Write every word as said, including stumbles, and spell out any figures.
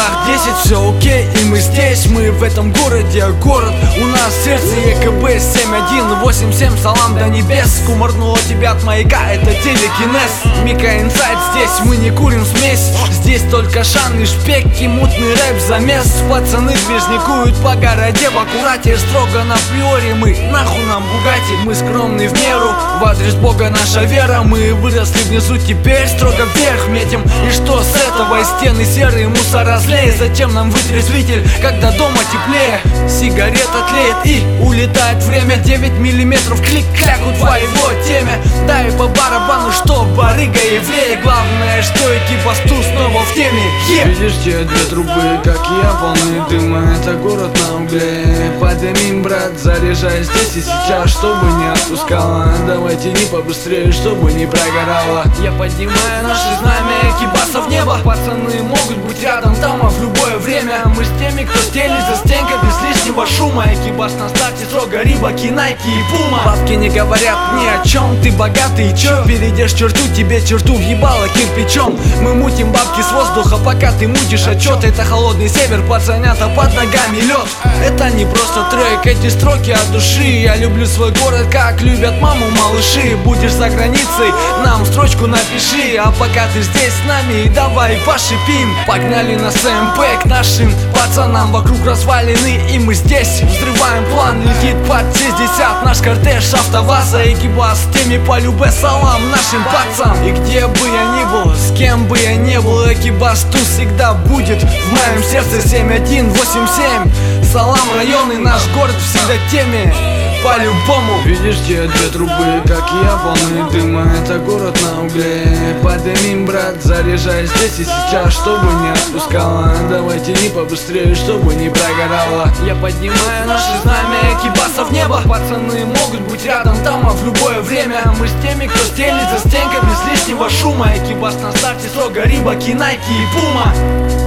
часах десять, все окей, и мы здесь, мы в этом городе. Город у нас в сердце, ЕКБ семь один восемь семь, салам до небес. Кумарнуло тебя от маяка, это телекинез. Мика инсайд здесь, мы не курим смесь. Здесь только шан и шпеки, мутный рэп замес. Пацаны движникуют по городе в аккурате. Строго на приоре мы, нахуй нам Бугатти. Мы скромны в меру, в адрес Бога наша вера. Мы выросли внизу, теперь строго вверх метим. И что с этого? И стены серые, мусор разлеет. Зачем нам вытрезвитель, когда дома теплее? Сигарета тлеет и улетает время. Девять миллиметров, клик-кляк у твоего теме. Дай по барабану, что барыга еврея. Главное, что экипасту снова в теме. yeah. Видишь те две трубы, как я, полны дыма. Это город на угле. Поднимем, брат, заряжай здесь и сейчас, чтобы не отпускала. Давайте не побыстрее, чтобы не прогорало. Я поднимаю наши знамя, экипаса в небо. Пацаны могут быть рядом там, а в любое время. Мы с теми, кто стелит за стенкой без лишнего шума. Экипаж на старте строго Рибаки, Найки и Пума. Бабки не говорят ни о чем, ты богатый и чё? Перейдешь черту, тебе черту въебало кирпичом. Мы мутим бабки с воздуха, пока ты мутишь отчет. Это холодный север, пацанята, под ногами лед. Это не просто трек, эти строки от души. Я люблю свой город, как любят маму малыши. Будешь за границей, нам строчку напиши. А пока ты здесь с нами, давай пошипим. Погнали на СМП к нашим пацанам. Вокруг развалины, и мы здесь взрываем план. Летит под шестьдесят наш кортеж АвтоВАЗа. Экипаж с теми по любе салам нашим пацам. И где бы я ни был, с кем бы я не был, экипаж тут всегда будет в моем сердце. Семь один восемь семь, салам районы, наш город всегда в теме. По-любому. Видишь те две трубы, как я, полны дыма. Это город на угле. Поднимем, брат, заряжай здесь и сейчас, чтобы не отпускала. Давайте не побыстрее, чтобы не прогорало. Я поднимаю наши знамя, экипаса в небо. Пацаны могут быть рядом там, а в любое время. Мы с теми, кто стелит за стенкой без лишнего шума. Экипаж на старте строго Рибаки, Найки и Пума.